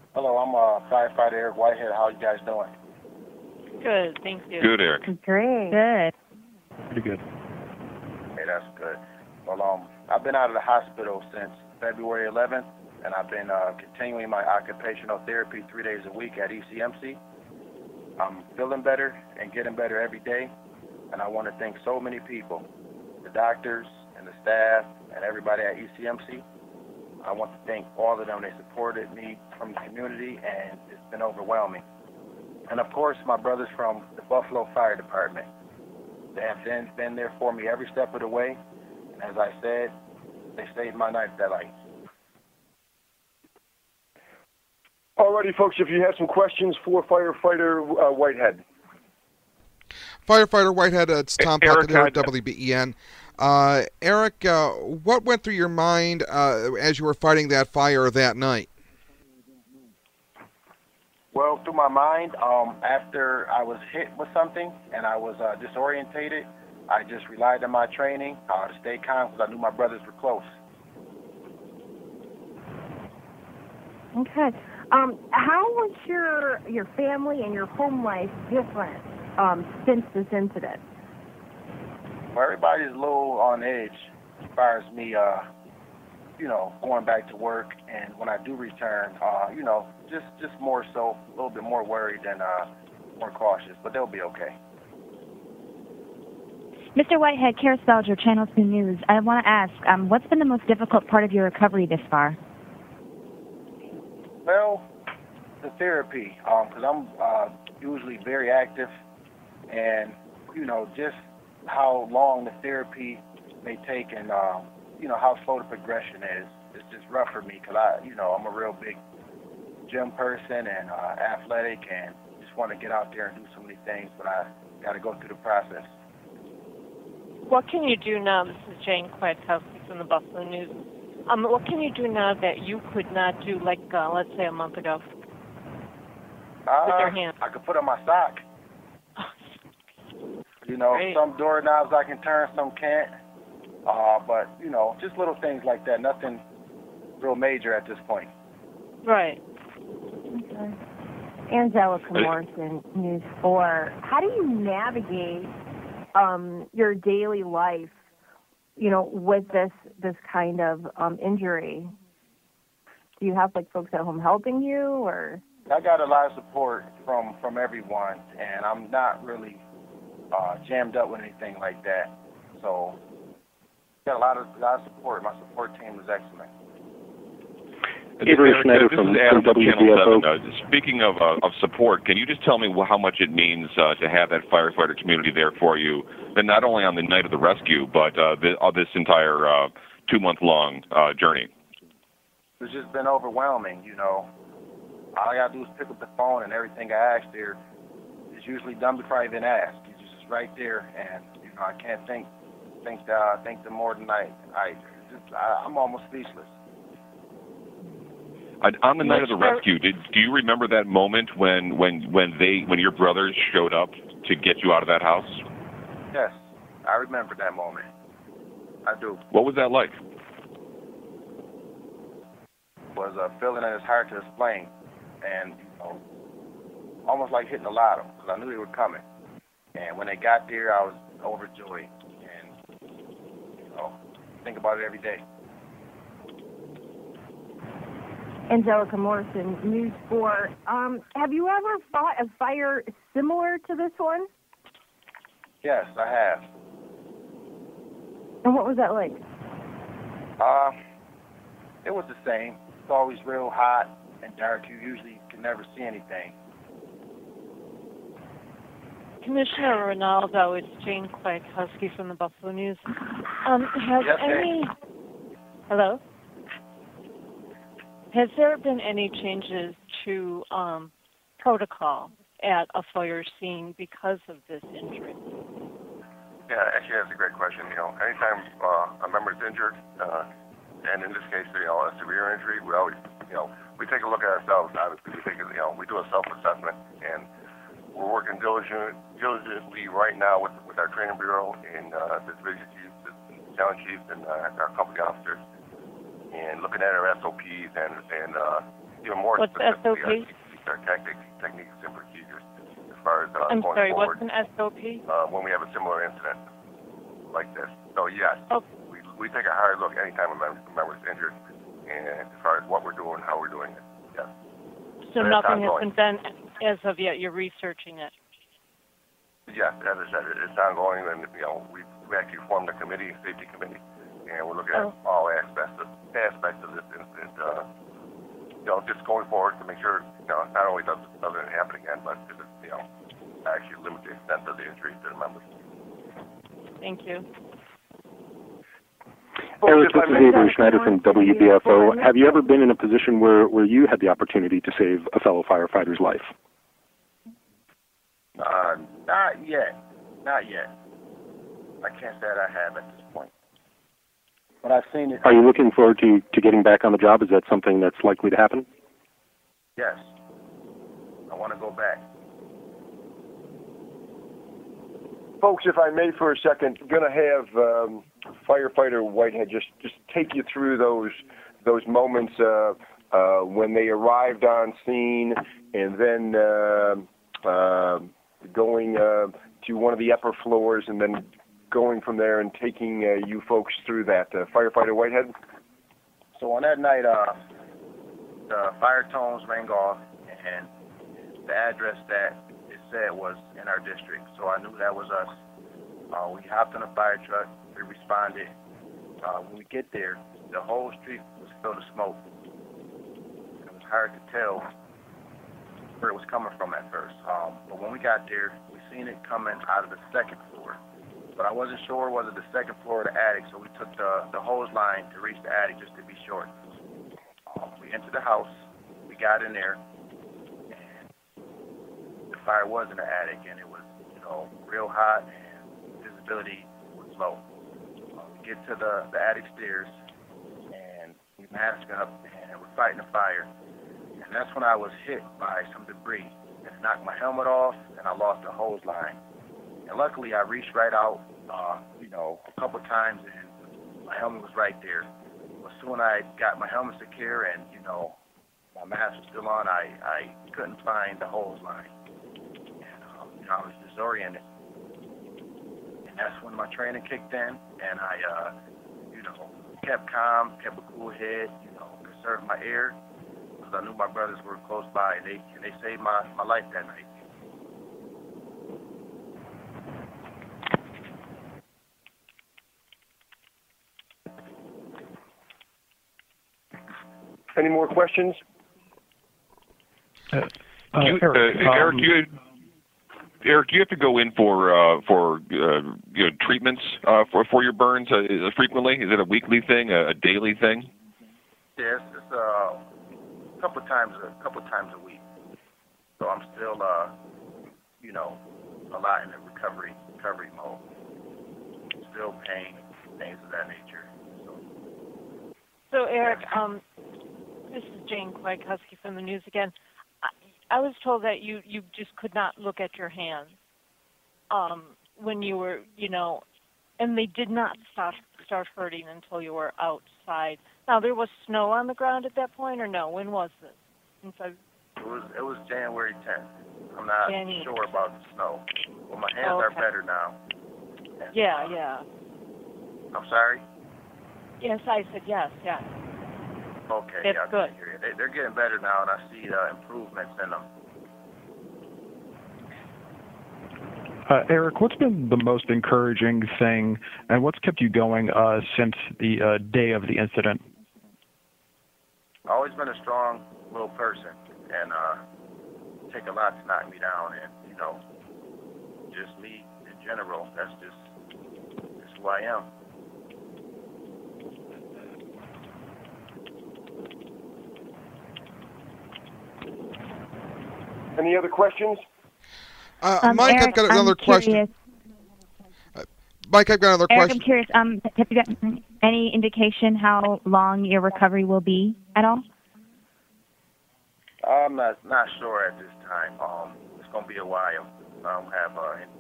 Hello, I'm firefighter Eric Whitehead. How you guys doing? Good, thank you. Good, Eric. Great. Good. Pretty good. Hey, that's good. Well, I've been out of the hospital since February 11th, and I've been continuing my occupational therapy 3 days a week at ECMC. I'm feeling better and getting better every day, and I want to thank so many people, the doctors and the staff and everybody at ECMC. I want to thank all of them. They supported me from the community, and it's been overwhelming. And, of course, my brothers from the Buffalo Fire Department. They have been there for me every step of the way. And as I said, they saved my night that night. Alrighty, folks, if you have some questions for Firefighter Whitehead. Firefighter Whitehead, it's Tom Eric, Puckett here at WBEN. Eric, what went through your mind as you were fighting that fire that night? Well, through my mind, after I was hit with something and I was disorientated, I just relied on my training to stay calm because I knew my brothers were close. Okay. How was your family and your home life different since this incident? Well, everybody's a little on edge as far as me, going back to work. And when I do return, just more so, a little bit more worried and more cautious. But they'll be okay. Mr. Whitehead, Kara Spelger, Channel 2 News. I want to ask, what's been the most difficult part of your recovery this far? Well, the therapy, because I'm usually very active, and just how long the therapy may take, and how slow the progression is. It's just rough for me because I'm a real big gym person and athletic, and just want to get out there and do so many things, but I got to go through the process. What can you do now? This is Jane Kwiatkowski from the Buffalo News. What can you do now that you could not do, like, let's say a month ago? With your hand. I could put on my sock. Great. Some doorknobs I can turn, some can't. But, just little things like that. Nothing real major at this point. Right. Okay. Angelica Morrison, News 4. How do you navigate your daily life, with this kind of injury? Do you have folks at home helping you, or? I got a lot of support from everyone, and I'm not really jammed up with anything like that. So got a lot of support. My support team is excellent. Avery Schneider this from is Adam from Channel WBFO. 7. Speaking of support, can you just tell me how much it means to have that firefighter community there for you, and not only on the night of the rescue, but this entire 2-month-long journey? It's just been overwhelming, All I got to do is pick up the phone, and everything I ask there is usually done before I even ask. It's just right there, and, I can't think them more than I'm almost speechless. On the night of the rescue, do you remember that moment when your brothers showed up to get you out of that house? Yes, I remember that moment. I do. What was that like? It was a feeling that is hard to explain, and almost like hitting a lotto, because I knew they were coming. And when they got there, I was overjoyed, and think about it every day. Angelica Morrison, News 4. Have you ever fought a fire similar to this one? Yes, I have. And what was that like? It was the same. It's always real hot and dark. You usually can never see anything. Commissioner Ronaldo, it's Jane Kwiatkowski from the Buffalo News. Hello? Has there been any changes to protocol at a fire scene because of this injury? Yeah, actually, that's a great question. Anytime a member is injured, and in this case, a severe injury, we always, we take a look at ourselves. Obviously, we do a self-assessment, and we're working diligently right now with our training bureau and the division chiefs, the town chiefs, and our company officers, and looking at our SOPs and even more What's specifically, SOP? our techniques and procedures as far as I'm going sorry, forward. what's an SOP? When we have a similar incident like this. So yes, Oh. we take a hard look anytime a member is injured, and as far as what we're doing, how we're doing it. Yes. So But nothing has ongoing. been done as of yet. You're researching it. Yes, as I said, it's ongoing, and we actually formed a committee, safety committee, and we're looking at all aspects of this incident. Just going forward to make sure not only doesn't it happen again, but actually limit the extent of the injuries to the members. Thank you. Eric, this is Avery Schneider from WBFO. Have you ever been in a position where you had the opportunity to save a fellow firefighter's life? Not yet. Not yet. I can't say that I have at this point. But I've seen it. Are you looking forward to getting back on the job? Is that something that's likely to happen? Yes. I want to go back. Folks, if I may for a second, going to have Firefighter Whitehead just take you through those moments when they arrived on scene, and then going to one of the upper floors, and then going from there and taking you folks through that. Firefighter Whitehead? So on that night, the fire tones rang off, and the address that it said was in our district. So I knew that was us. We hopped in a fire truck. We responded. When we get there, the whole street was filled with smoke. It was hard to tell where it was coming from at first. But when we got there, we seen it coming out of the second floor. But I wasn't sure whether the second floor or the attic, so we took the hose line to reach the attic just to be sure. We entered the house. We got in there, and the fire was in the attic, and it was, real hot, and visibility was low. We get to the attic stairs, and we masked up, and we're fighting the fire. And that's when I was hit by some debris, and it knocked my helmet off, and I lost the hose line. And luckily, I reached right out, a couple times, and my helmet was right there. As soon as I got my helmet secure and, my mask was still on, I couldn't find the hose line. And, I was disoriented. And that's when my training kicked in, and I, kept calm, kept a cool head, conserved my air, because I knew my brothers were close by, and they saved my life that night. Any more questions? Eric, do you have to go in for treatments for your burns frequently? Is it a weekly thing, a daily thing? Yes, it's a couple times a week. So I'm still a lot in the recovery mode. Still pain, things of that nature. So Eric, this is Jane Kwiatkowski from the news again. I was told that you just could not look at your hands when you were, and they did not start hurting until you were outside. Now, there was snow on the ground at that point, or no? When was this? It was January 10th. I'm not sure about the snow. Well, my hands are better now. And, yeah. I'm sorry? Yes, I said yes. Okay, that's good. They're getting better now, and I see improvements in them. Eric, what's been the most encouraging thing, and what's kept you going since the day of the incident? I've always been a strong little person, and take a lot to knock me down, and just me in general. That's who I am. Any other questions? Mike, Eric, I've got another question. Mike, I've got another Eric, question. I'm curious. Have you got any indication how long your recovery will be at all? I'm not sure at this time. It's going to be a while. I don't have